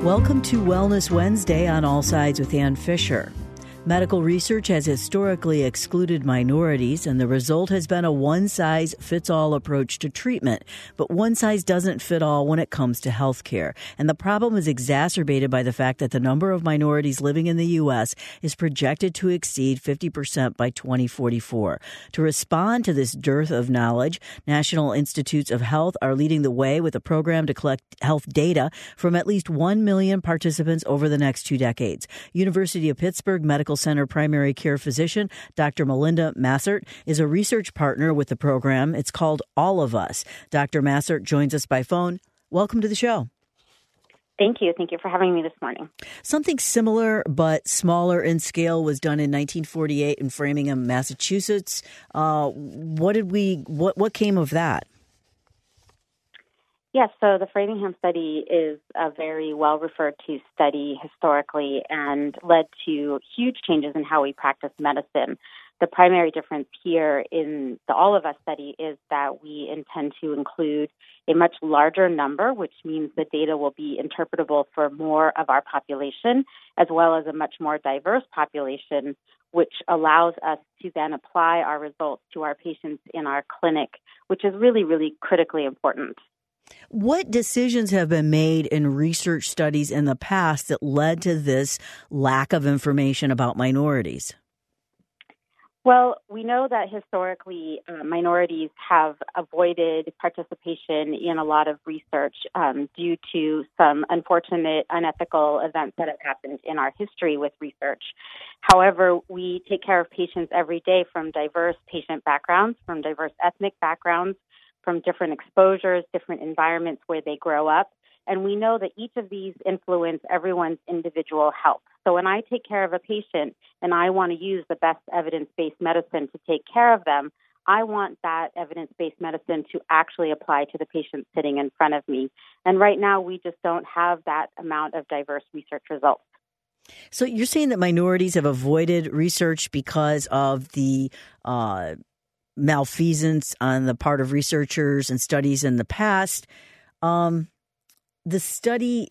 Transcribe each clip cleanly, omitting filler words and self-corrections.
Welcome to Wellness Wednesday on All Sides with Ann Fisher. Medical research has historically excluded minorities, and the result has been a one-size-fits-all approach to treatment. But one size doesn't fit all when it comes to health care. And the problem is exacerbated by the fact that the number of minorities living in the U.S. is projected to exceed 50% by 2044. To respond to this dearth of knowledge, National Institutes of Health are leading the way with a program to collect health data from at least 1 million participants over the next 2 decades. University of Pittsburgh Medical Center primary care physician Dr. Melinda Massert is a research partner with the program. It's called All of Us. Dr. Massert joins us by phone. Welcome to the show. Thank you. Thank you for having me this morning. Something similar but smaller in scale was done in 1948 in Framingham, Massachusetts. What came of that? Yes, so the Framingham study is a very well referred to study historically and led to huge changes in how we practice medicine. The primary difference here in the All of Us study is that we intend to include a much larger number, which means the data will be interpretable for more of our population, as well as a much more diverse population, which allows us to then apply our results to our patients in our clinic, which is really, really critically important. What decisions have been made in research studies in the past that led to this lack of information about minorities? Well, we know that historically minorities have avoided participation in a lot of research due to some unfortunate, unethical events that have happened in our history with research. However, we take care of patients every day from diverse patient backgrounds, from diverse ethnic backgrounds, from different exposures, different environments where they grow up. And we know that each of these influence everyone's individual health. So when I take care of a patient and I want to use the best evidence-based medicine to take care of them, I want that evidence-based medicine to actually apply to the patient sitting in front of me. And right now, we just don't have that amount of diverse research results. So you're saying that minorities have avoided research because of the malfeasance on the part of researchers and studies in the past. The study,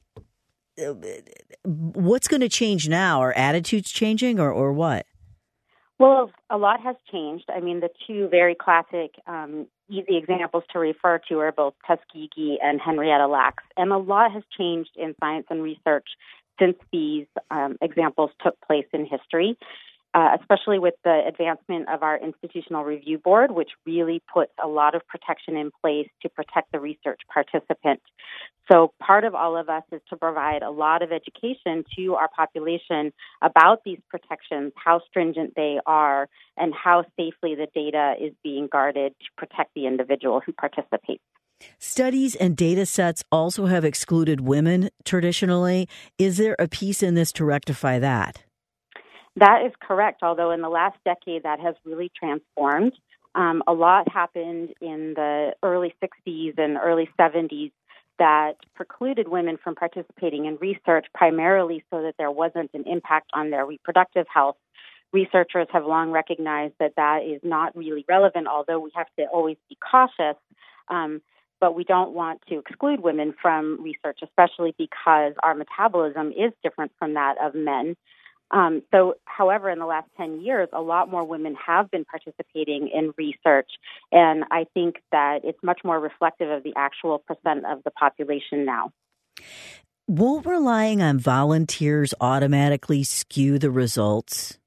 what's going to change now? Are attitudes changing or what? Well, a lot has changed. I mean, the two very classic, easy examples to refer to are both Tuskegee and Henrietta Lacks. And a lot has changed in science and research since these examples took place in history. Especially with the advancement of our institutional review board, which really puts a lot of protection in place to protect the research participant. So part of All of Us is to provide a lot of education to our population about these protections, how stringent they are, and how safely the data is being guarded to protect the individual who participates. Studies and data sets also have excluded women traditionally. Is there a piece in this to rectify that? That is correct, although in the last decade that has really transformed. A lot happened in the early 60s and early 70s that precluded women from participating in research primarily so that there wasn't an impact on their reproductive health. Researchers have long recognized that that is not really relevant, although we have to always be cautious. But we don't want to exclude women from research, especially because our metabolism is different from that of men. However, in the last 10 years, a lot more women have been participating in research, and I think that it's much more reflective of the actual percent of the population now. Won't relying on volunteers automatically skew the results?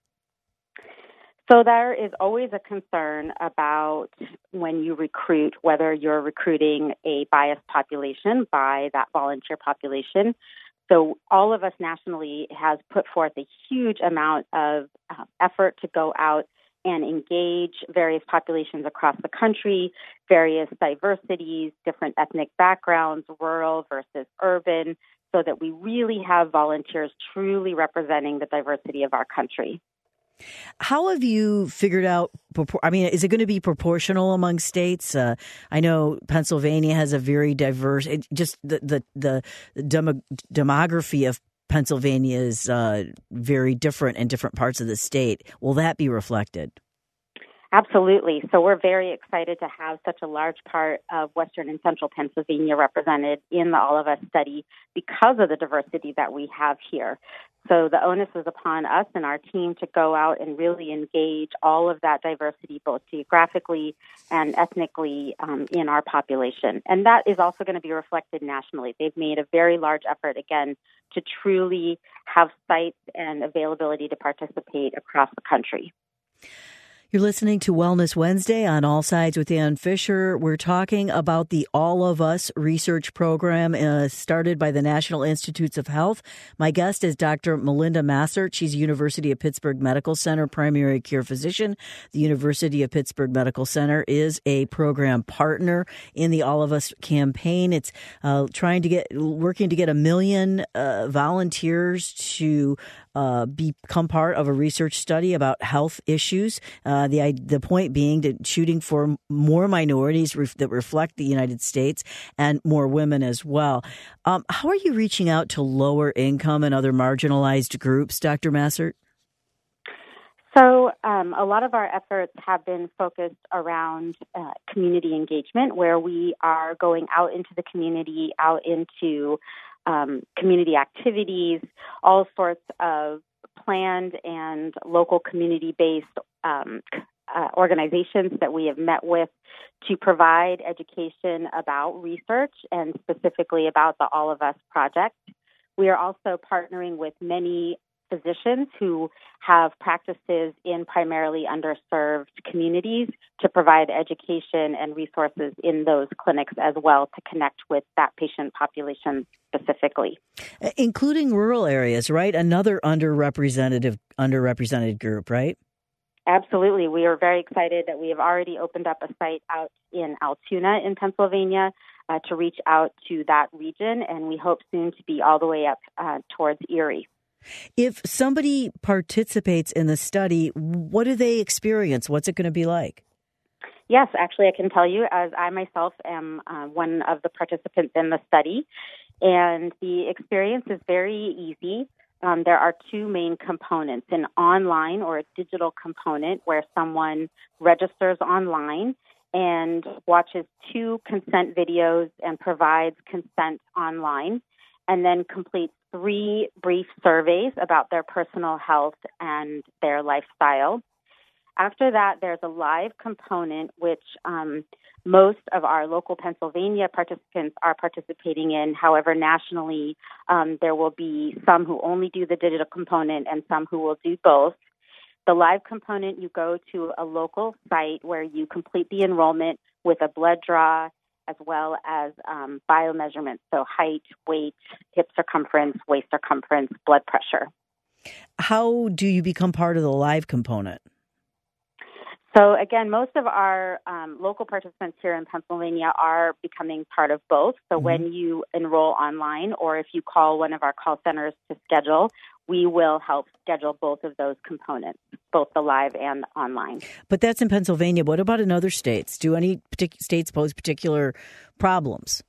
So there is always a concern about when you recruit, whether you're recruiting a biased population by that volunteer population. So All of Us nationally has put forth a huge amount of effort to go out and engage various populations across the country, various diversities, different ethnic backgrounds, rural versus urban, so that we really have volunteers truly representing the diversity of our country. How have you figured out, is it going to be proportional among states? I know Pennsylvania has a very diverse, the demography of Pennsylvania is very different in different parts of the state. Will that be reflected? Absolutely. So we're very excited to have such a large part of Western and Central Pennsylvania represented in the All of Us study because of the diversity that we have here. So the onus is upon us and our team to go out and really engage all of that diversity, both geographically and ethnically, in our population. And that is also going to be reflected nationally. They've made a very large effort, again, to truly have sites and availability to participate across the country. You're listening to Wellness Wednesday on All Sides with Ann Fisher. We're talking about the All of Us research program started by the National Institutes of Health. My guest is Dr. Melinda Massert. She's University of Pittsburgh Medical Center primary care physician. The University of Pittsburgh Medical Center is a program partner in the All of Us campaign. It's working to get 1 million volunteers to become part of a research study about health issues. The point being that shooting for more minorities that reflect the United States and more women as well. How are you reaching out to lower income and other marginalized groups, Dr. Massert? So a lot of our efforts have been focused around community engagement, where we are going out into the community, out into community activities, all sorts of planned and local community-based organizations that we have met with to provide education about research and specifically about the All of Us project. We are also partnering with many physicians who have practices in primarily underserved communities to provide education and resources in those clinics as well to connect with that patient population specifically. Including rural areas, right? Another underrepresented group, right? Absolutely. We are very excited that we have already opened up a site out in Altoona in Pennsylvania to reach out to that region, and we hope soon to be all the way up towards Erie. If somebody participates in the study, what do they experience? What's it going to be like? Yes, actually, I can tell you, as I myself am one of the participants in the study, and the experience is very easy. There are two main components, an online or a digital component where someone registers online and watches 2 consent videos and provides consent online, and then completes 3 brief surveys about their personal health and their lifestyle. After that, there's a live component, which most of our local Pennsylvania participants are participating in. However, nationally, there will be some who only do the digital component and some who will do both. The live component, you go to a local site where you complete the enrollment with a blood draw as well as biomeasurements, so height, weight, hip circumference, waist circumference, blood pressure. How do you become part of the live component? So again, most of our local participants here in Pennsylvania are becoming part of both. So when you enroll online or if you call one of our call centers to schedule, we will help schedule both of those components, both the live and online. But that's in Pennsylvania. What about in other states? Do any states pose particular problems?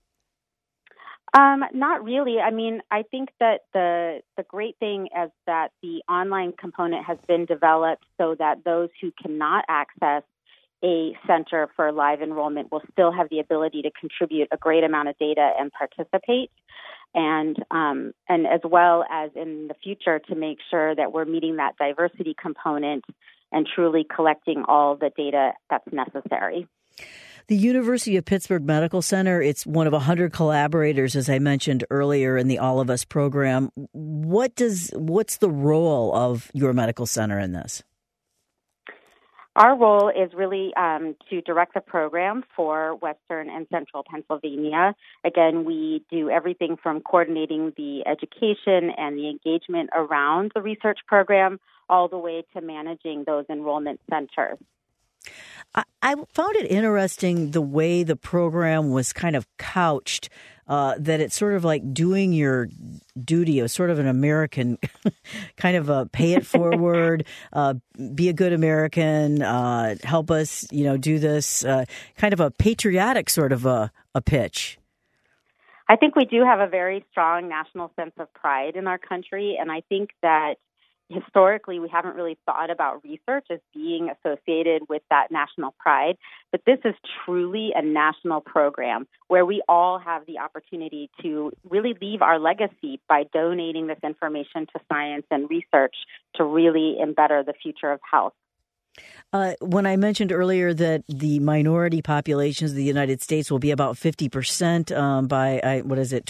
Not really. I mean, I think that the great thing is that the online component has been developed so that those who cannot access a center for live enrollment will still have the ability to contribute a great amount of data and participate. And as well as in the future to make sure that we're meeting that diversity component and truly collecting all the data that's necessary. The University of Pittsburgh Medical Center, it's one of 100 collaborators, as I mentioned earlier, in the All of Us program. What's the role of your medical center in this? Our role is really to direct the program for Western and Central Pennsylvania. Again, we do everything from coordinating the education and the engagement around the research program all the way to managing those enrollment centers. I found it interesting the way the program was kind of couched, that it's sort of like doing your duty, sort of an American kind of a pay it forward, be a good American, help us, do this, kind of a patriotic sort of a pitch. I think we do have a very strong national sense of pride in our country, and I think that historically, we haven't really thought about research as being associated with that national pride. But this is truly a national program where we all have the opportunity to really leave our legacy by donating this information to science and research to really better the future of health. When I mentioned earlier that the minority populations of the United States will be about 50% by,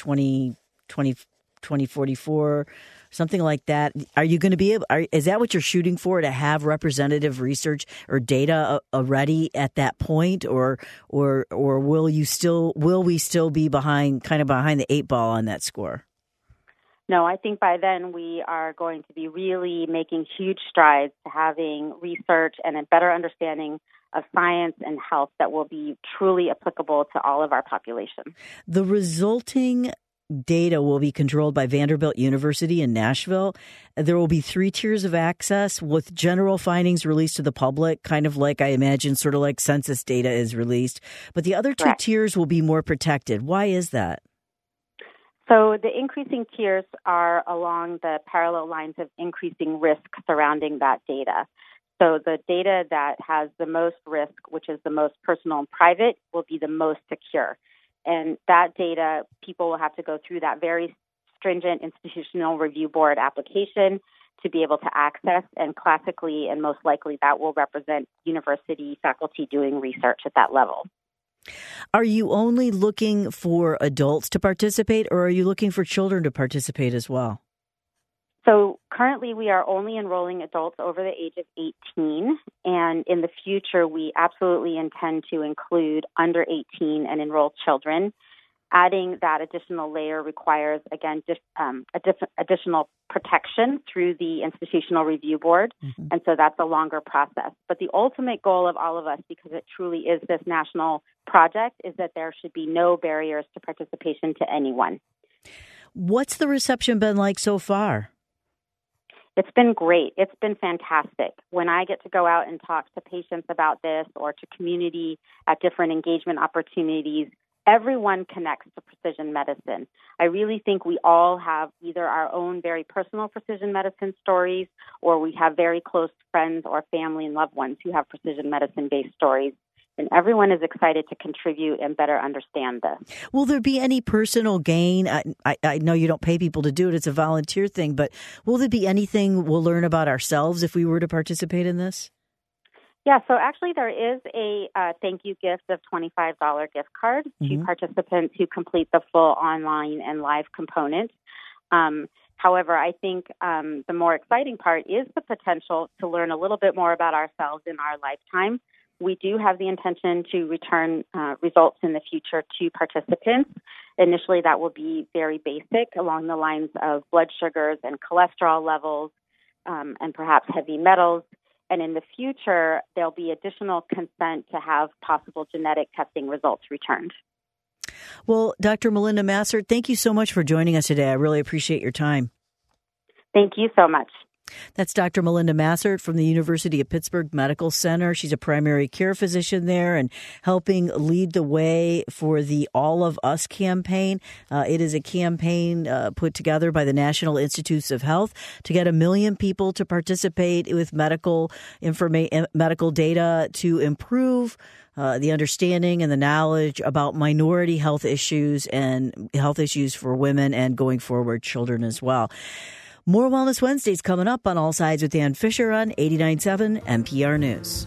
2044, something like that. Are you going to be able, is that what you're shooting for, to have representative research or data ready at that point? Or will we still be behind the eight ball on that score? No, I think by then we are going to be really making huge strides to having research and a better understanding of science and health that will be truly applicable to all of our population. The resulting data will be controlled by Vanderbilt University in Nashville. There will be 3 tiers of access with general findings released to the public, kind of like I imagine, sort of like census data is released. But the other 2 Correct. tiers will be more protected. Why is that? So the increasing tiers are along the parallel lines of increasing risk surrounding that data. So the data that has the most risk, which is the most personal and private, will be the most secure. And that data, people will have to go through that very stringent institutional review board application to be able to access. And classically and most likely that will represent university faculty doing research at that level. Are you only looking for adults to participate, or are you looking for children to participate as well? So currently we are only enrolling adults over the age of 18, and in the future we absolutely intend to include under 18 and enroll children. Adding that additional layer requires, again, additional protection through the institutional review board, and so that's a longer process. But the ultimate goal of all of us, because it truly is this national project, is that there should be no barriers to participation to anyone. What's the reception been like so far? It's been great. It's been fantastic. When I get to go out and talk to patients about this or to community at different engagement opportunities, everyone connects to precision medicine. I really think we all have either our own very personal precision medicine stories, or we have very close friends or family and loved ones who have precision medicine-based stories. And everyone is excited to contribute and better understand this. Will there be any personal gain? I know you don't pay people to do it. It's a volunteer thing. But will there be anything we'll learn about ourselves if we were to participate in this? Yeah, so actually there is a thank you gift of $25 gift card to participants who complete the full online and live component. However, I think the more exciting part is the potential to learn a little bit more about ourselves in our lifetime. We do have the intention to return results in the future to participants. Initially, that will be very basic along the lines of blood sugars and cholesterol levels and perhaps heavy metals. And in the future, there'll be additional consent to have possible genetic testing results returned. Well, Dr. Melinda Massert, thank you so much for joining us today. I really appreciate your time. Thank you so much. That's Dr. Melinda Massert from the University of Pittsburgh Medical Center. She's a primary care physician there and helping lead the way for the All of Us campaign. It is a campaign put together by the National Institutes of Health to get 1 million people to participate with medical data to improve the understanding and the knowledge about minority health issues and health issues for women and going forward children as well. More Wellness Wednesdays coming up on All Sides with Ann Fisher on 89.7 NPR News.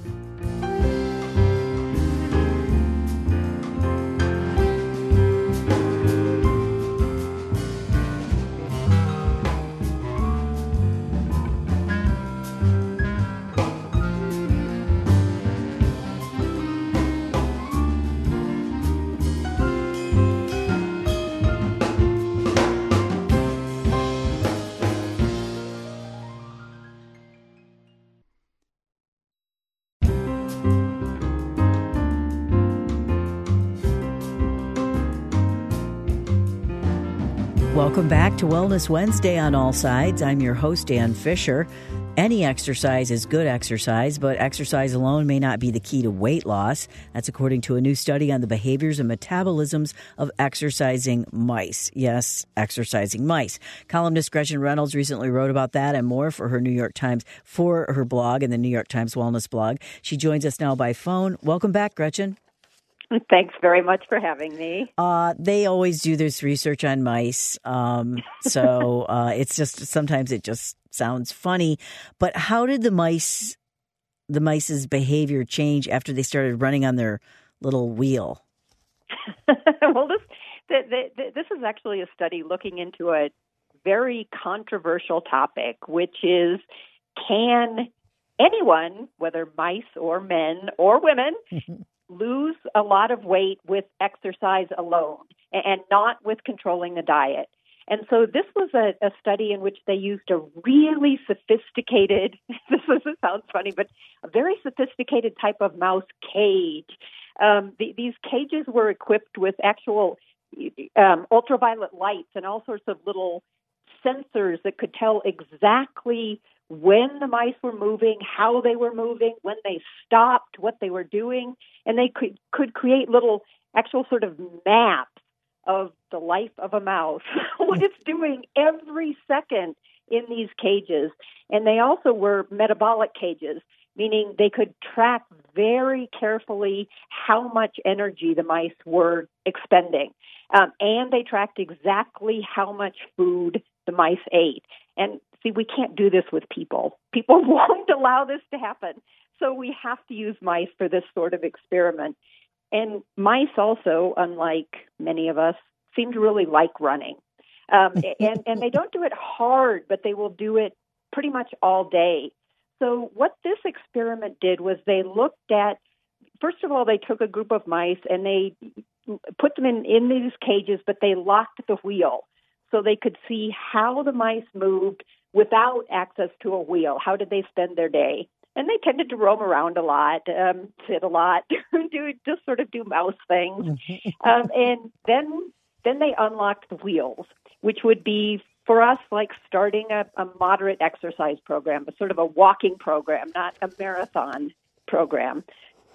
Welcome back to Wellness Wednesday on All Sides. I'm your host, Ann Fisher. Any exercise is good exercise, but exercise alone may not be the key to weight loss. That's according to a new study on the behaviors and metabolisms of exercising mice. Yes, exercising mice. Columnist Gretchen Reynolds recently wrote about that and more for her blog and the New York Times Wellness blog. She joins us now by phone. Welcome back, Gretchen. Thanks very much for having me. They always do this research on mice, so it's just sometimes it just sounds funny. But how did the mice's behavior change after they started running on their little wheel? Well, this is actually a study looking into a very controversial topic, which is, can anyone, whether mice or men or women, lose a lot of weight with exercise alone and not with controlling the diet? And so this was a study in which they used a really sophisticated, this sounds funny, but a very sophisticated type of mouse cage. These cages were equipped with actual ultraviolet lights and all sorts of little sensors that could tell exactly when the mice were moving, how they were moving, when they stopped, what they were doing, and they could create little actual sort of maps of the life of a mouse, what it's doing every second in these cages. And they also were metabolic cages, meaning they could track very carefully how much energy the mice were expending. And they tracked exactly how much food the mice ate. And see, we can't do this with people. People won't allow this to happen. So we have to use mice for this sort of experiment. And mice also, unlike many of us, seem to really like running. And they don't do it hard, but they will do it pretty much all day. So what this experiment did was they looked at, first of all, they took a group of mice and they put them in these cages, but they locked the wheel so they could see how the mice moved without access to a wheel. How did they spend their day? And they tended to roam around a lot, sit a lot, do mouse things. And then they unlocked the wheels, which would be, for us, like starting a moderate exercise program, a sort of a walking program, not a marathon program.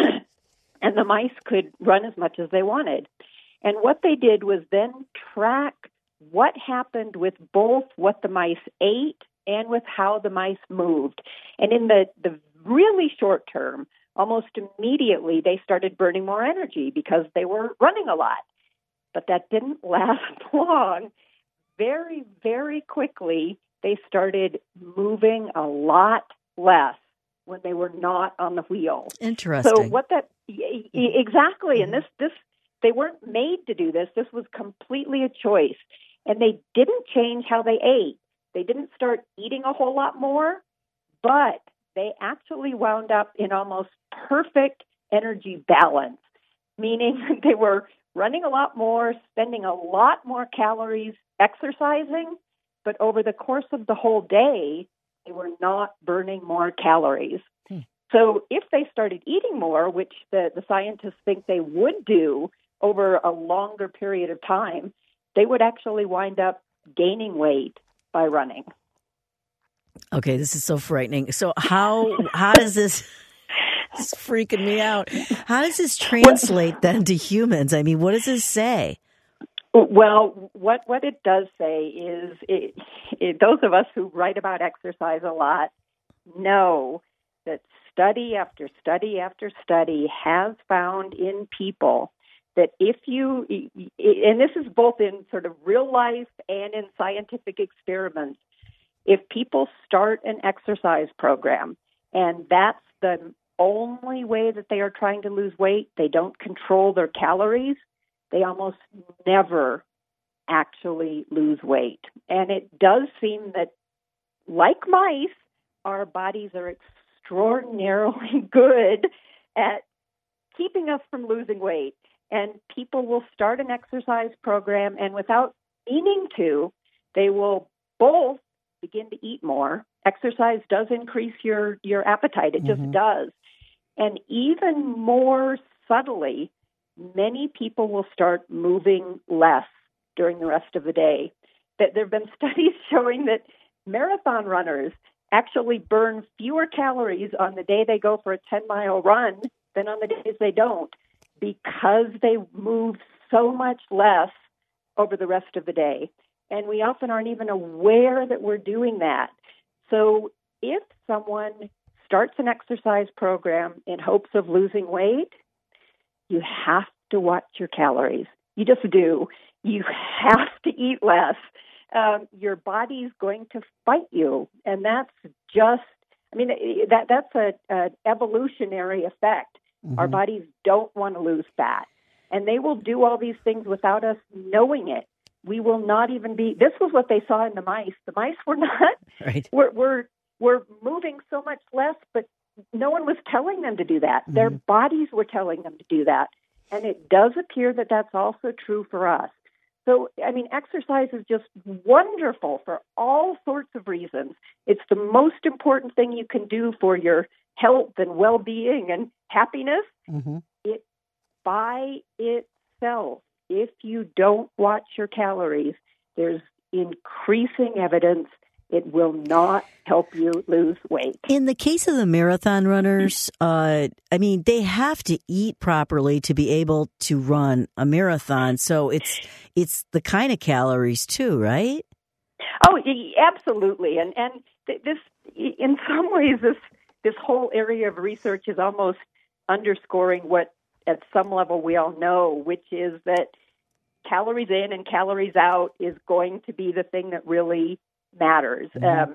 And the mice could run as much as they wanted. And what they did was then track what happened with both what the mice ate and with how the mice moved. And in the really short term, almost immediately, they started burning more energy because they were running a lot. But that didn't last long. Very, very quickly, they started moving a lot less when they were not on the wheel. Interesting. So exactly. And this they weren't made to do this. This was completely a choice. And they didn't change how they ate. They didn't start eating a whole lot more, but they actually wound up in almost perfect energy balance, meaning they were running a lot more, spending a lot more calories exercising, but over the course of the whole day, they were not burning more calories. So if they started eating more, which the scientists think they would do over a longer period of time, they would actually wind up gaining weight by running. Okay, this is so frightening. So how does this... It's freaking me out. How does this translate then to humans? I mean, what does this say? Well, what it does say is those of us who write about exercise a lot know that study after study after study has found in people that if you, and this is both in sort of real life and in scientific experiments, if people start an exercise program and that's the only way that they are trying to lose weight, they don't control their calories, they almost never actually lose weight. And it does seem that, like mice, our bodies are extraordinarily good at keeping us from losing weight. And people will start an exercise program, and without meaning to, they will both begin to eat more. Exercise does increase your appetite. It just does. And even more subtly, many people will start moving less during the rest of the day. That there have been studies showing that marathon runners, actually burn fewer calories on the day they go for a 10-mile run than on the days they don't, because they move so much less over the rest of the day. And we often aren't even aware that we're doing that. So if someone starts an exercise program in hopes of losing weight, you have to watch your calories. You just do. You have to eat less. Your body's going to fight you. And that's just, that's an evolutionary effect. Mm-hmm. Our bodies don't want to lose fat. And they will do all these things without us knowing it. We will not even be, this was what they saw in the mice. The mice were not, right. We're moving so much less, but no one was telling them to do that. Mm-hmm. Their bodies were telling them to do that. And it does appear that that's also true for us. So, exercise is just wonderful for all sorts of reasons. It's the most important thing you can do for your health and well-being and happiness. Mm-hmm. It by itself, if you don't watch your calories, there's increasing evidence it will not help you lose weight. In the case of the marathon runners, they have to eat properly to be able to run a marathon. So it's the kind of calories too, right? Oh, absolutely. And this, in some ways, this whole area of research is almost underscoring what, at some level, we all know, which is that calories in and calories out is going to be the thing that really matters. Mm-hmm.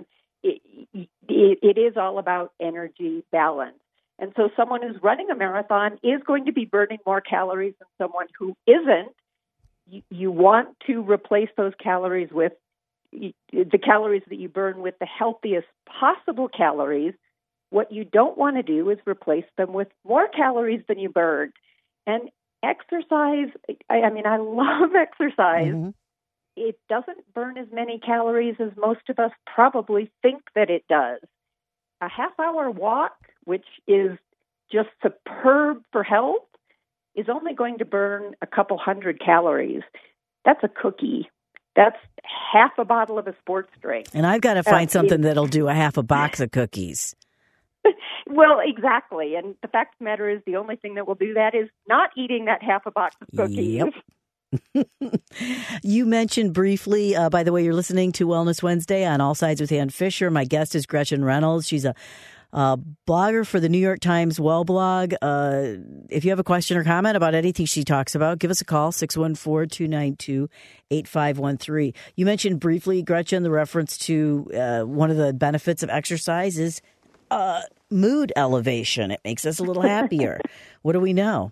It is all about energy balance. And so someone who's running a marathon is going to be burning more calories than someone who isn't. You want to replace those calories with the calories that you burn with the healthiest possible calories. What you don't want to do is replace them with more calories than you burned. And exercise, I love exercise. Mm-hmm. It doesn't burn as many calories as most of us probably think that it does. A half-hour walk, which is just superb for health, is only going to burn a couple hundred calories. That's a cookie. That's half a bottle of a sports drink. And I've got to find something that'll do a half a box of cookies. Well, exactly. And the fact of the matter is the only thing that will do that is not eating that half a box of cookies. Yep. You mentioned briefly, by the way, you're listening to Wellness Wednesday on All Sides with Ann Fisher. My guest is Gretchen Reynolds. She's a blogger for the New York Times Well blog. If you have a question or comment about anything she talks about, give us a call, 614-292-8513. You mentioned briefly, Gretchen, the reference to one of the benefits of exercise is mood elevation. It makes us a little happier. What do we know?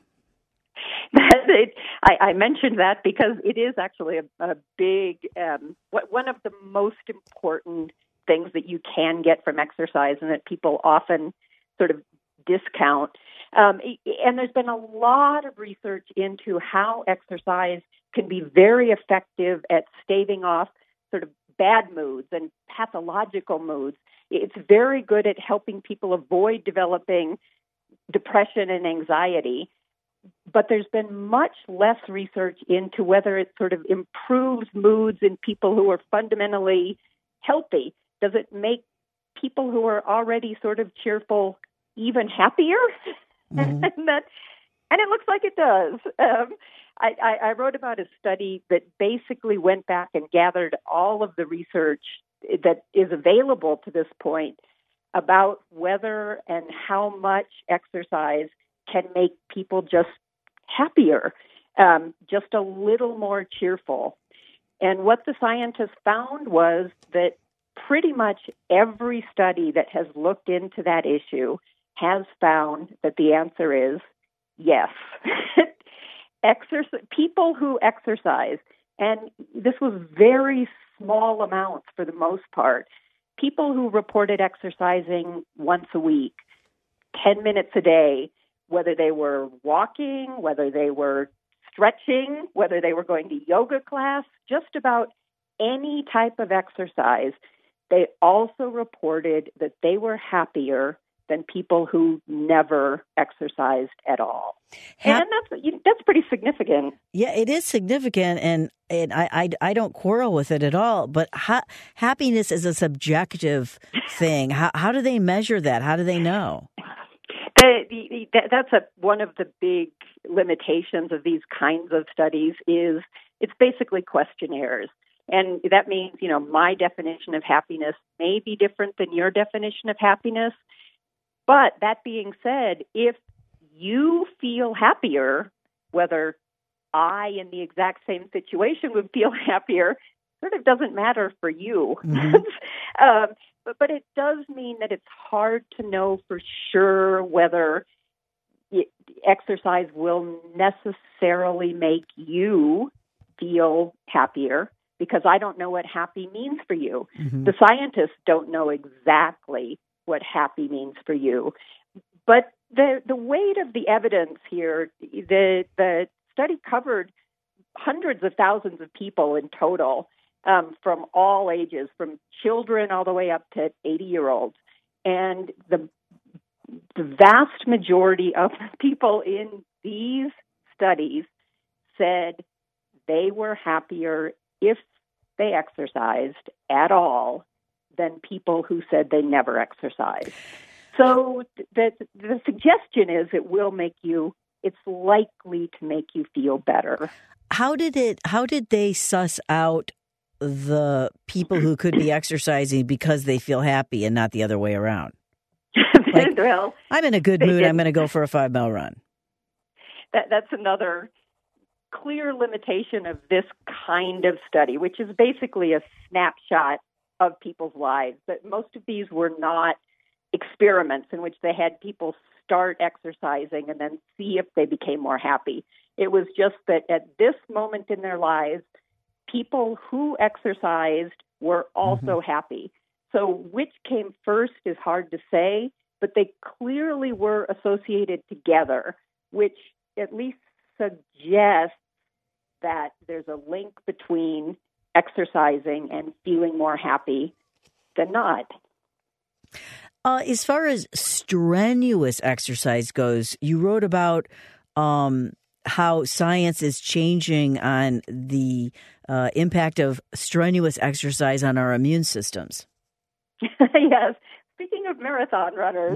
I mentioned that because it is actually a big, one of the most important things that you can get from exercise and that people often sort of discount. And there's been a lot of research into how exercise can be very effective at staving off sort of bad moods and pathological moods. It's very good at helping people avoid developing depression and anxiety. But there's been much less research into whether it sort of improves moods in people who are fundamentally healthy. Does it make people who are already sort of cheerful even happier? Mm-hmm. And it looks like it does. I wrote about a study that basically went back and gathered all of the research that is available to this point about whether and how much exercise can make people just happier, just a little more cheerful. And what the scientists found was that pretty much every study that has looked into that issue has found that the answer is yes. People who exercise, and this was very small amounts for the most part, people who reported exercising once a week, 10 minutes a day, whether they were walking, whether they were stretching, whether they were going to yoga class, just about any type of exercise, they also reported that they were happier than people who never exercised at all. And that's pretty significant. Yeah, it is significant, and I don't quarrel with it at all. But happiness is a subjective thing. How do they measure that? How do they know? That's one of the big limitations of these kinds of studies is it's basically questionnaires. And that means, my definition of happiness may be different than your definition of happiness. But that being said, if you feel happier, whether I, in the exact same situation, would feel happier, sort of doesn't matter for you. Mm-hmm. But it does mean that it's hard to know for sure whether exercise will necessarily make you feel happier, because I don't know what happy means for you. Mm-hmm. The scientists don't know exactly what happy means for you. But the weight of the evidence here, the study covered hundreds of thousands of people in total, from all ages, from children all the way up to 80-year-olds. And the vast majority of people in these studies said they were happier if they exercised at all than people who said they never exercised. So the suggestion is it's likely to make you feel better. How did they suss out the people who could be exercising because they feel happy and not the other way around? Well, I'm in a good mood. I'm going to go for a 5-mile run. That's another clear limitation of this kind of study, which is basically a snapshot of people's lives. But most of these were not experiments in which they had people start exercising and then see if they became more happy. It was just that at this moment in their lives, people who exercised were also happy. So which came first is hard to say, but they clearly were associated together, which at least suggests that there's a link between exercising and feeling more happy than not. As far as strenuous exercise goes, you wrote about how science is changing on the impact of strenuous exercise on our immune systems. Yes. Speaking of marathon runners,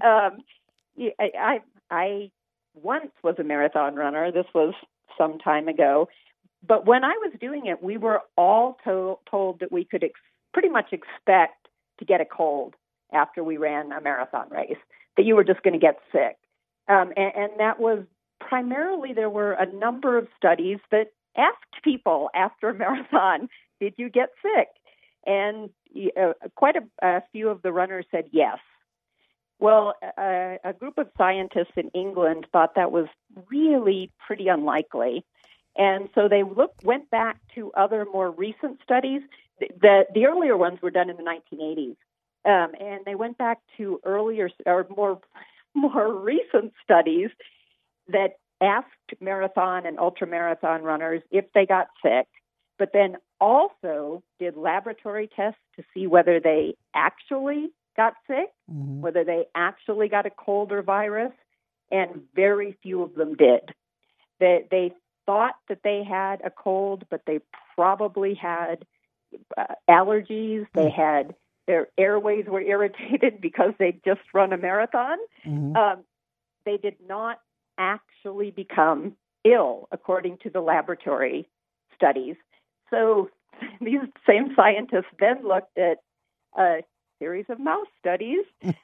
I once was a marathon runner. This was some time ago. But when I was doing it, we were all told that we could pretty much expect to get a cold after we ran a marathon race, that you were just going to get sick. And that was primarily, there were a number of studies that asked people after a marathon, did you get sick? And quite a few of the runners said yes. Well, a group of scientists in England thought that was really pretty unlikely. And so they went back to other more recent studies. The earlier ones were done in the 1980s. And they went back to earlier or more recent studies that asked marathon and ultramarathon runners if they got sick, but then also did laboratory tests to see whether they actually got sick, whether they actually got a cold or virus, and very few of them did. They thought that they had a cold, but they probably had allergies. They had their airways were irritated because they'd just run a marathon. They did not actually become ill, according to the laboratory studies. So these same scientists then looked at a series of mouse studies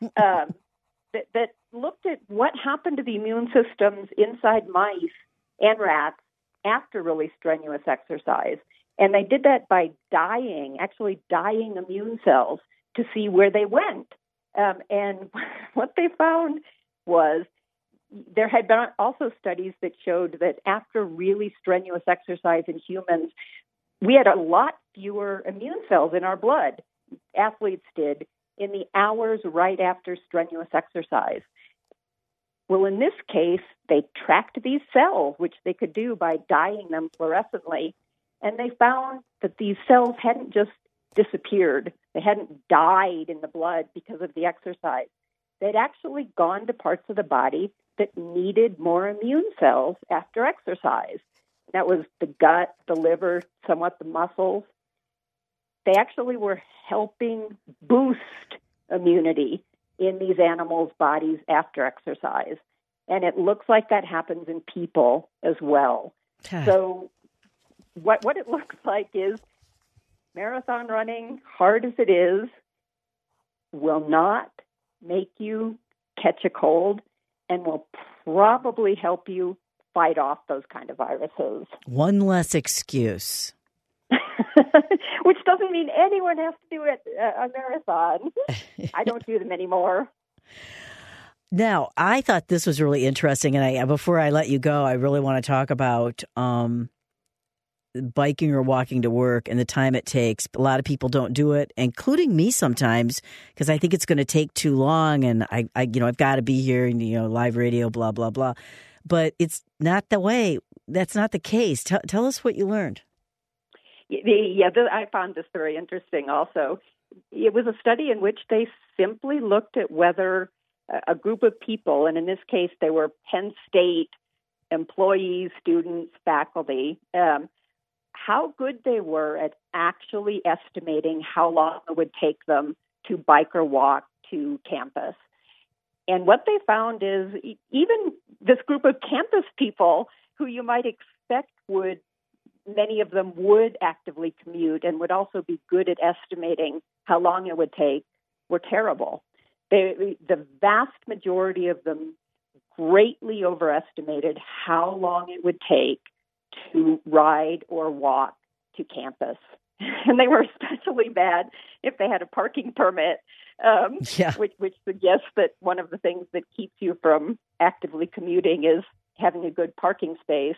that looked at what happened to the immune systems inside mice and rats after really strenuous exercise. And they did that by dyeing immune cells to see where they went. And what they found was there had been also studies that showed that after really strenuous exercise in humans, we had a lot fewer immune cells in our blood, athletes did, in the hours right after strenuous exercise. Well, in this case, they tracked these cells, which they could do by dyeing them fluorescently, and they found that these cells hadn't just disappeared. They hadn't died in the blood because of the exercise. they'd actually gone to parts of the body that needed more immune cells after exercise. That was the gut, the liver, somewhat the muscles. They actually were helping boost immunity in these animals' bodies after exercise. And it looks like that happens in people as well. So what it looks like is marathon running, hard as it is, will not make you catch a cold and will probably help you fight off those kind of viruses. One less excuse. Which doesn't mean anyone has to do a marathon. I don't do them anymore. Now, I thought this was really interesting, and before I let you go, I really want to talk about biking or walking to work and the time it takes. A lot of people don't do it, including me sometimes, because I think it's going to take too long, and I've got to be here, and live radio, blah blah blah. But it's not the way. That's not the case. Tell us what you learned. I found this very interesting. Also, it was a study in which they simply looked at whether a group of people, and in this case, they were Penn State employees, students, faculty, how good they were at actually estimating how long it would take them to bike or walk to campus. And what they found is even this group of campus people who you might expect many of them would actively commute and would also be good at estimating how long it would take, were terrible. The vast majority of them greatly overestimated how long it would take to ride or walk to campus. And they were especially bad if they had a parking permit, which suggests that one of the things that keeps you from actively commuting is having a good parking space.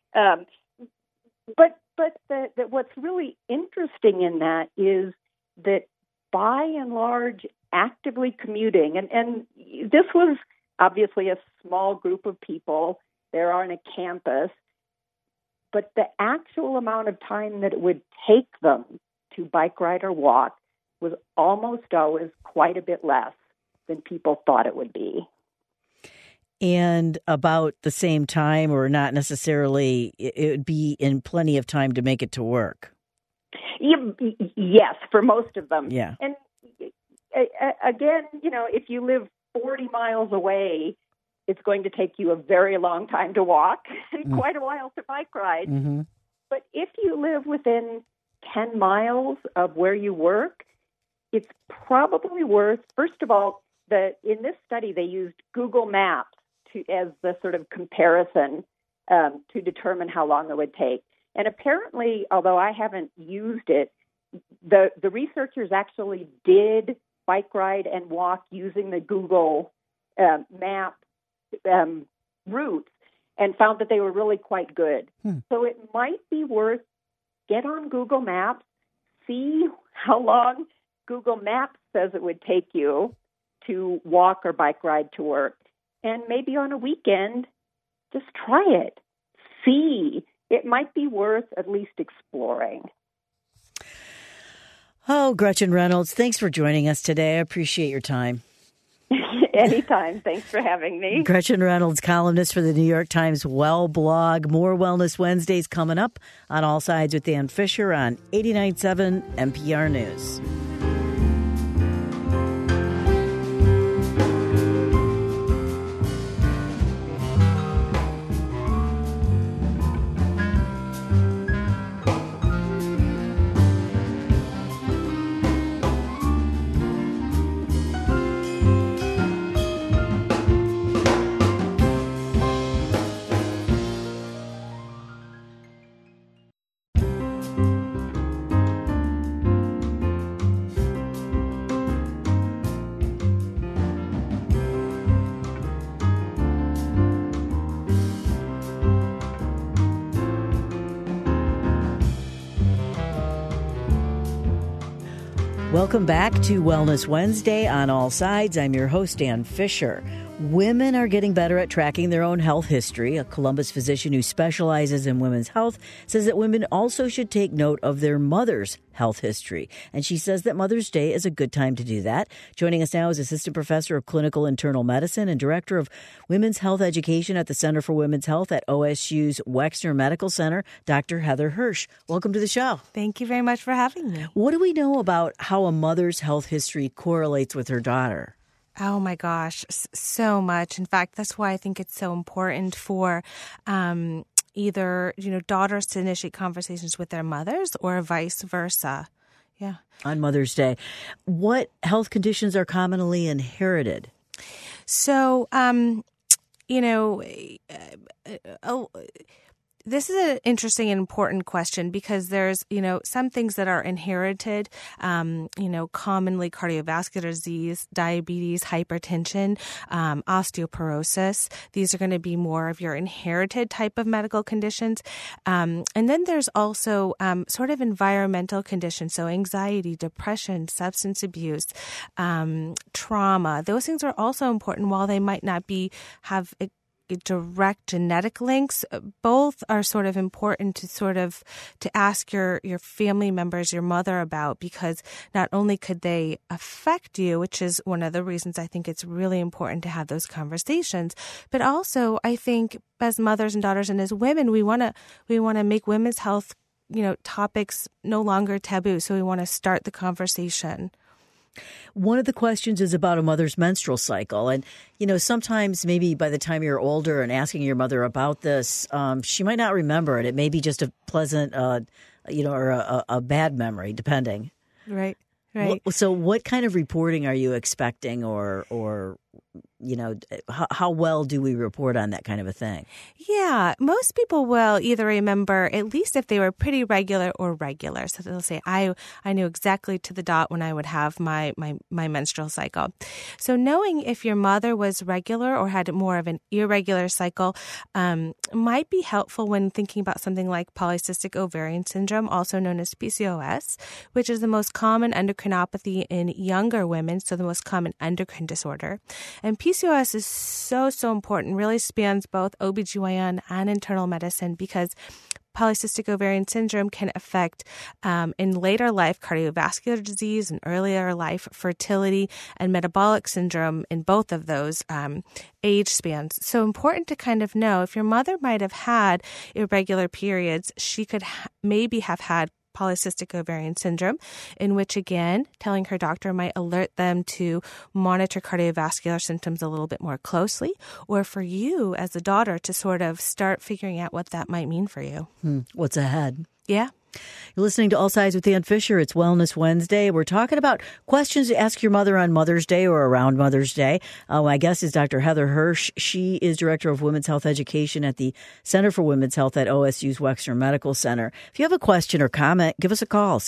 But what's really interesting in that is that by and large, actively commuting, and this was obviously a small group of people, they're on a campus, but the actual amount of time that it would take them to bike, ride, or walk was almost always quite a bit less than people thought it would be. And about the same time, or not necessarily, it would be in plenty of time to make it to work. Yes, for most of them. Yeah. And again, if you live 40 miles away, it's going to take you a very long time to walk and quite a while to bike ride. Mm-hmm. But if you live within 10 miles of where you work, it's probably worth, first of all, in this study, they used Google Maps as the sort of comparison to determine how long it would take. And apparently, although I haven't used it, the researchers actually did bike ride and walk using the Google map routes and found that they were really quite good. So it might be worth get on Google Maps, see how long Google Maps says it would take you to walk or bike ride to work. And maybe on a weekend, just try it. See. It might be worth at least exploring. Oh, Gretchen Reynolds, thanks for joining us today. I appreciate your time. Anytime. Thanks for having me. Gretchen Reynolds, columnist for the New York Times Well blog. More Wellness Wednesdays coming up on All Sides with Ann Fisher on 89.7 NPR News. Welcome back to Wellness Wednesday on All Sides. I'm your host, Ann Fisher. Women are getting better at tracking their own health history. A Columbus physician who specializes in women's health says that women also should take note of their mother's health history. And she says that Mother's Day is a good time to do that. Joining us now is Assistant Professor of Clinical Internal Medicine and Director of Women's Health Education at the Center for Women's Health at OSU's Wexner Medical Center, Dr. Heather Hirsch. Welcome to the show. Thank you very much for having me. What do we know about how a mother's health history correlates with her daughter? Oh, my gosh, so much. In fact, that's why I think it's so important for either, daughters to initiate conversations with their mothers or vice versa. Yeah. On Mother's Day. What health conditions are commonly inherited? So, this is an interesting and important question because there's, some things that are inherited, commonly cardiovascular disease, diabetes, hypertension, osteoporosis. These are going to be more of your inherited type of medical conditions. And then there's also sort of environmental conditions, so anxiety, depression, substance abuse, trauma. Those things are also important while they might not have direct genetic links. Both are sort of important to ask your family members, your mother about, because not only could they affect you, which is one of the reasons I think it's really important to have those conversations, but also I think as mothers and daughters and as women, we want to make women's health, topics no longer taboo. So we want to start the conversation. One of the questions is about a mother's menstrual cycle. And, sometimes maybe by the time you're older and asking your mother about this, she might not remember it. It may be just a pleasant, or a bad memory, depending. Right. So what kind of reporting are you expecting or how well do we report on that kind of a thing? Yeah, most people will either remember, at least if they were pretty regular or regular. So they'll say, I knew exactly to the dot when I would have my menstrual cycle. So knowing if your mother was regular or had more of an irregular cycle might be helpful when thinking about something like polycystic ovarian syndrome, also known as PCOS, which is the most common endocrinopathy in younger women, so the most common endocrine disorder. And PCOS is so important, really spans both OBGYN and internal medicine because polycystic ovarian syndrome can affect in later life cardiovascular disease and earlier life fertility and metabolic syndrome in both of those age spans. So important to kind of know if your mother might have had irregular periods, she could maybe have had polycystic ovarian syndrome, in which, again, telling her doctor might alert them to monitor cardiovascular symptoms a little bit more closely, or for you as a daughter to sort of start figuring out what that might mean for you. What's ahead? Yeah. You're listening to All Sides with Ann Fisher. It's Wellness Wednesday. We're talking about questions to ask your mother on Mother's Day or around Mother's Day. My guest is Dr. Heather Hirsch. She is Director of Women's Health Education at the Center for Women's Health at OSU's Wexner Medical Center. If you have a question or comment, give us a call,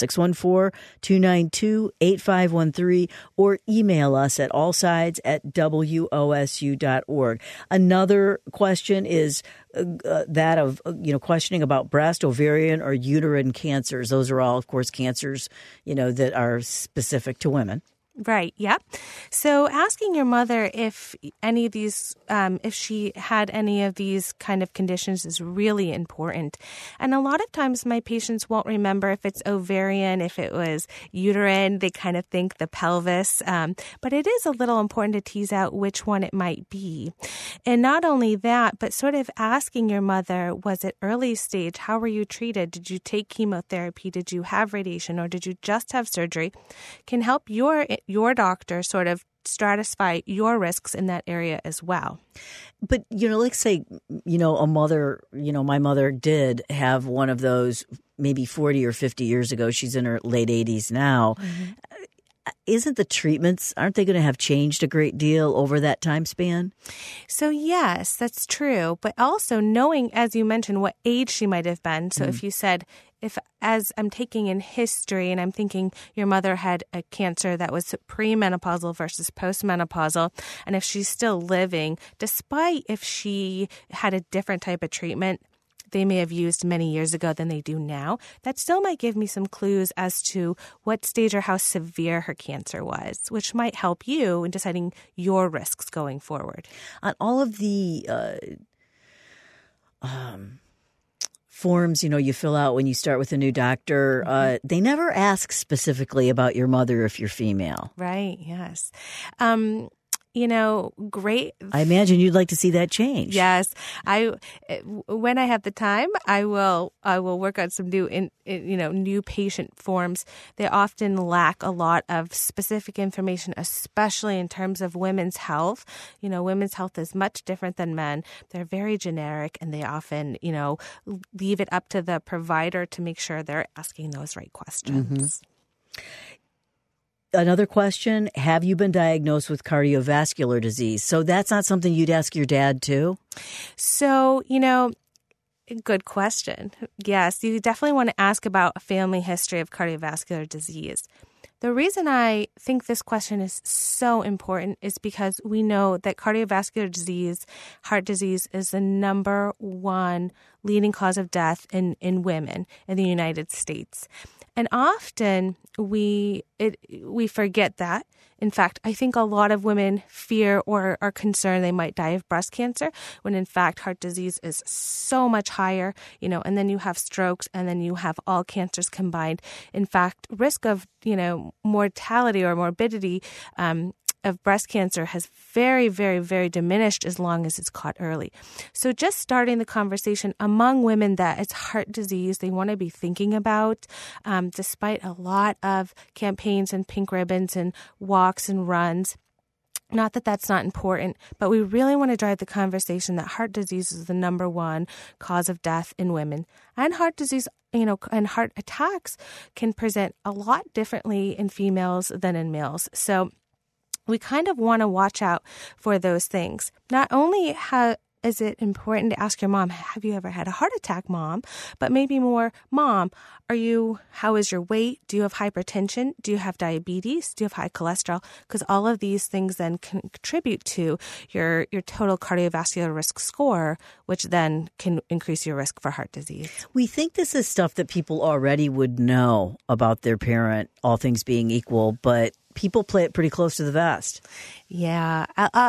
614-292-8513, or email us at allsides@wosu.org. Another question is that of, questioning about breast, ovarian, or uterine cancers. Those are all, of course, cancers, that are specific to women. Right. Yeah. So asking your mother if any of these, if she had any of these kind of conditions is really important. And a lot of times my patients won't remember if it's ovarian, if it was uterine. They kind of think the pelvis. But it is a little important to tease out which one it might be. And not only that, but sort of asking your mother, was it early stage? How were you treated? Did you take chemotherapy? Did you have radiation? Or did you just have surgery? Can help your doctor sort of stratify your risks in that area as well. But, let's say, a mother, my mother did have one of those maybe 40 or 50 years ago. She's in her late 80s now. Mm-hmm. Aren't the treatments going to have changed a great deal over that time span? So, yes, that's true. But also knowing, as you mentioned, what age she might have been. So if you said, as I'm taking in history and I'm thinking your mother had a cancer that was premenopausal versus postmenopausal, and if she's still living, despite if she had a different type of treatment, they may have used many years ago than they do now, that still might give me some clues as to what stage or how severe her cancer was, which might help you in deciding your risks going forward. On all of the forms, you fill out when you start with a new doctor, they never ask specifically about your mother if you're female. Right, yes. Great. I imagine you'd like to see that change. Yes, when I have the time, I will work on some new patient forms. They often lack a lot of specific information, especially in terms of women's health. Women's health is much different than men. They're very generic, and they often, leave it up to the provider to make sure they're asking those right questions. Mm-hmm. Another question, have you been diagnosed with cardiovascular disease? So that's not something you'd ask your dad too? So, good question. Yes, you definitely want to ask about a family history of cardiovascular disease. The reason I think this question is so important is because we know that cardiovascular disease, heart disease, is the number one leading cause of death in women in the United States. And often we forget that. In fact, I think a lot of women fear or are concerned they might die of breast cancer, when in fact heart disease is so much higher, and then you have strokes, and then you have all cancers combined. In fact, risk of, mortality or morbidity of breast cancer has very, very, very diminished as long as it's caught early. So just starting the conversation among women that it's heart disease they want to be thinking about, despite a lot of campaigns and pink ribbons and walks and runs. Not that that's not important, but we really want to drive the conversation that heart disease is the number one cause of death in women. And heart disease, and heart attacks can present a lot differently in females than in males. So we kind of want to watch out for those things. Not only is it important to ask your mom, have you ever had a heart attack, Mom? But maybe more, Mom, how is your weight? Do you have hypertension? Do you have diabetes? Do you have high cholesterol? Because all of these things then can contribute to your total cardiovascular risk score, which then can increase your risk for heart disease. We think this is stuff that people already would know about their parent, all things being equal, but people play it pretty close to the vest. Yeah.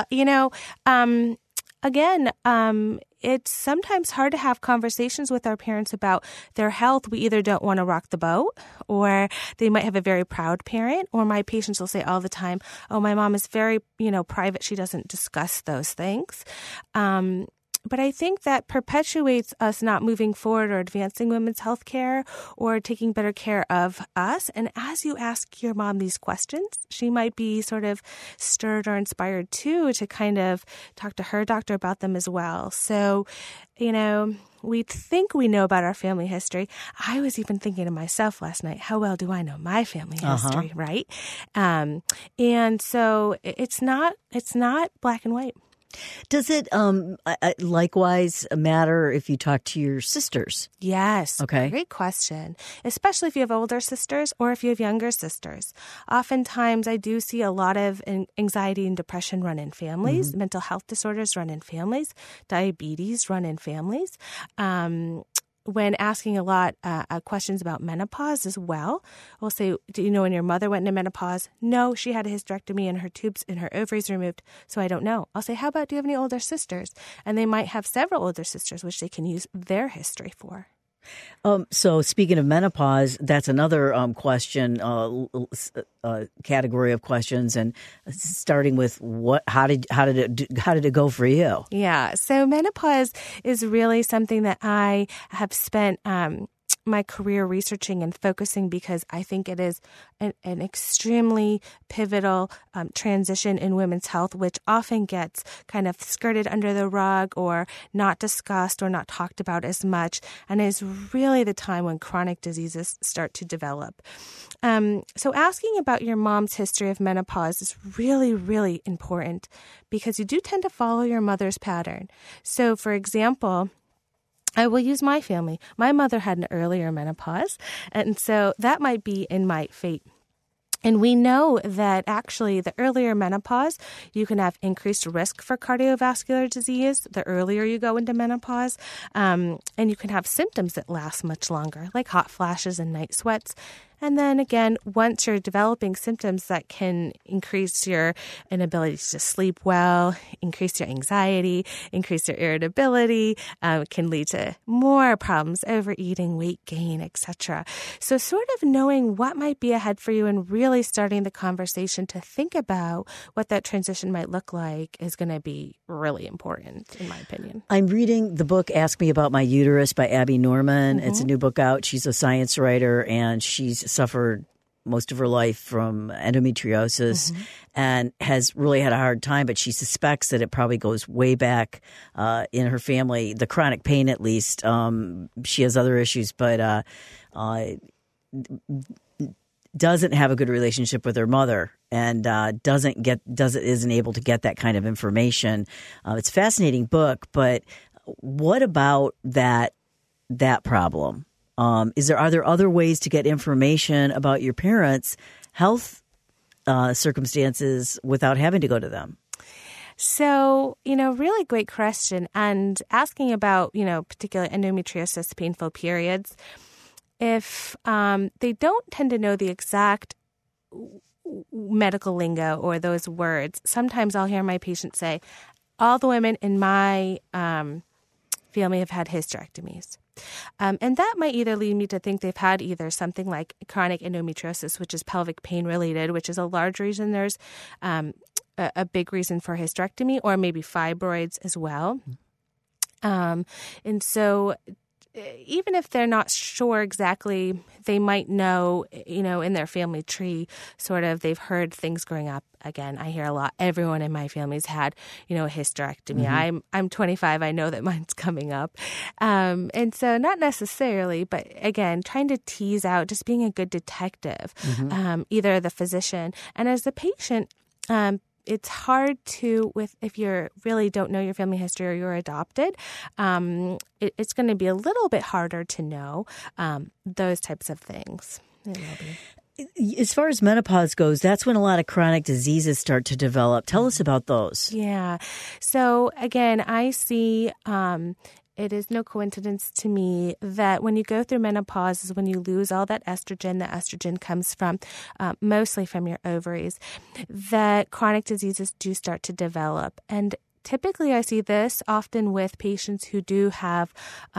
Again, it's sometimes hard to have conversations with our parents about their health. We either don't want to rock the boat, or they might have a very proud parent, or my patients will say all the time, oh, my mom is very, private. She doesn't discuss those things. But I think that perpetuates us not moving forward or advancing women's health care or taking better care of us. And as you ask your mom these questions, she might be sort of stirred or inspired too to kind of talk to her doctor about them as well. So, we think we know about our family history. I was even thinking to myself last night, how well do I know my family history, right? And so it's not black and white. Does it likewise matter if you talk to your sisters? Yes. Okay. Great question. Especially if you have older sisters or if you have younger sisters. Oftentimes, I do see a lot of anxiety and depression run in families. Mm-hmm. Mental health disorders run in families. Diabetes run in families. When asking a lot questions about menopause as well, we'll say, do you know when your mother went into menopause? No, she had a hysterectomy and her tubes and her ovaries removed, so I don't know. I'll say, how about, do you have any older sisters? And they might have several older sisters, which they can use their history for. So speaking of menopause, that's another question, category of questions, and starting with how did it go for you? Yeah. So menopause is really something that I have spent my career researching and focusing, because I think it is an extremely pivotal transition in women's health, which often gets kind of skirted under the rug or not discussed or not talked about as much, and is really the time when chronic diseases start to develop. So asking about your mom's history of menopause is really, really important, because you do tend to follow your mother's pattern. So, for example, I will use my family. My mother had an earlier menopause, and so that might be in my fate. And we know that actually the earlier menopause, you can have increased risk for cardiovascular disease the earlier you go into menopause. And you can have symptoms that last much longer, like hot flashes and night sweats. And then again, once you're developing symptoms that can increase your inability to sleep well, increase your anxiety, increase your irritability, can lead to more problems, overeating, weight gain, etc. So sort of knowing what might be ahead for you and really starting the conversation to think about what that transition might look like is going to be really important, in my opinion. I'm reading the book Ask Me About My Uterus by Abby Norman. It's a new book out. She's a science writer, and she's suffered most of her life from endometriosis and has really had a hard time, but she suspects that it probably goes way back in her family, the chronic pain at least. She has other issues, but doesn't have a good relationship with her mother and isn't able to get that kind of information. It's a fascinating book, but what about that problem? Are there other ways to get information about your parents' health circumstances without having to go to them? So, really great question. And asking about, particular endometriosis, painful periods, if they don't tend to know the exact medical lingo or those words, sometimes I'll hear my patients say, all the women in my family have had hysterectomies. And that might either lead me to think they've had either something like chronic endometriosis, which is pelvic pain related, which is a large reason there's a big reason for hysterectomy, or maybe fibroids as well. And so even if they're not sure exactly, they might know, in their family tree, sort of, they've heard things growing up. Again, I hear a lot. Everyone in my family's had, a hysterectomy. I'm 25. I know that mine's coming up. And so not necessarily, but again, trying to tease out, just being a good detective, either the physician and as the patient, it's hard to, if you really don't know your family history or you're adopted, it's going to be a little bit harder to know those types of things. It will be. As far as menopause goes, that's when a lot of chronic diseases start to develop. Tell us about those. Yeah. So again, I see it is no coincidence to me that when you go through menopause is when you lose all that estrogen. The estrogen comes from mostly from your ovaries, that chronic diseases do start to develop. And typically I see this often with patients who do have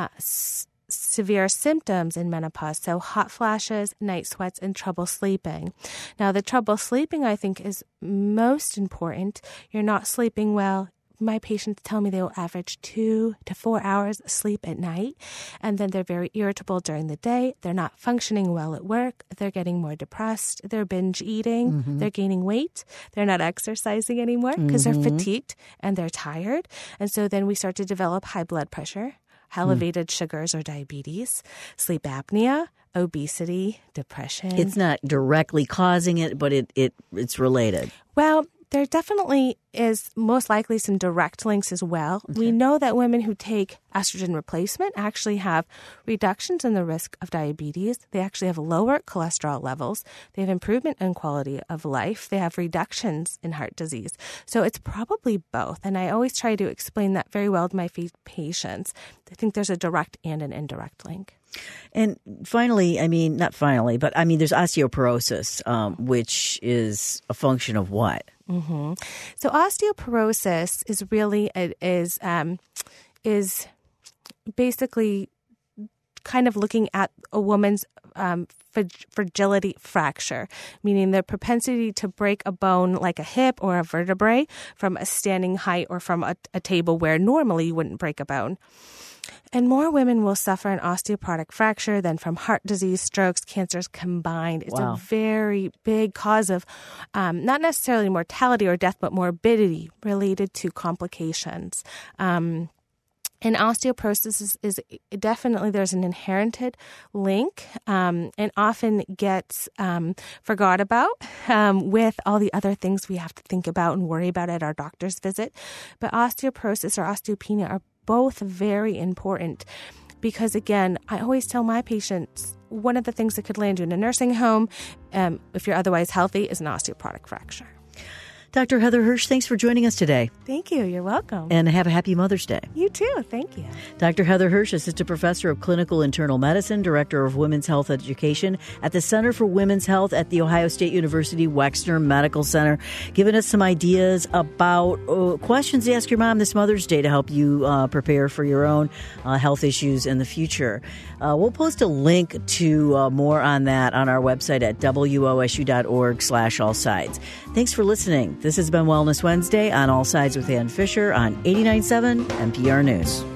severe symptoms in menopause, so hot flashes, night sweats, and trouble sleeping. Now, the trouble sleeping, I think, is most important. You're not sleeping well. My patients tell me they will average 2 to 4 hours sleep at night, and then they're very irritable during the day. They're not functioning well at work. They're getting more depressed. They're binge eating. They're gaining weight. They're not exercising anymore because they're fatigued and they're tired. And so then we start to develop high blood pressure, elevated sugars or diabetes, sleep apnea, obesity, depression. It's not directly causing it, but it's related. Well, there definitely is most likely some direct links as well. Okay. We know that women who take estrogen replacement actually have reductions in the risk of diabetes. They actually have lower cholesterol levels. They have improvement in quality of life. They have reductions in heart disease. So it's probably both. And I always try to explain that very well to my patients. I think there's a direct and an indirect link. And finally, not finally, but there's osteoporosis, which is a function of what? So osteoporosis is really is basically kind of looking at a woman's fragility fracture, meaning the propensity to break a bone like a hip or a vertebrae from a standing height or from a table where normally you wouldn't break a bone. And more women will suffer an osteoporotic fracture than from heart disease, strokes, cancers combined. It's a very big cause of not necessarily mortality or death, but morbidity related to complications. And osteoporosis is definitely, there's an inherited link and often gets forgot about with all the other things we have to think about and worry about at our doctor's visit. But osteoporosis or osteopenia are both very important. because, again, I always tell my patients one of the things that could land you in a nursing home, if you're otherwise healthy, is an osteoporotic fracture. Dr. Heather Hirsch, thanks for joining us today. Thank you. You're welcome. And have a happy Mother's Day. You too. Thank you. Dr. Heather Hirsch, Assistant Professor of Clinical Internal Medicine, Director of Women's Health Education at the Center for Women's Health at The Ohio State University Wexner Medical Center, giving us some ideas about questions to ask your mom this Mother's Day to help you prepare for your own health issues in the future. We'll post a link to more on that on our website at wosu.org/allsides. Thanks for listening. This has been Wellness Wednesday on All Sides with Ann Fisher on 89.7 NPR News.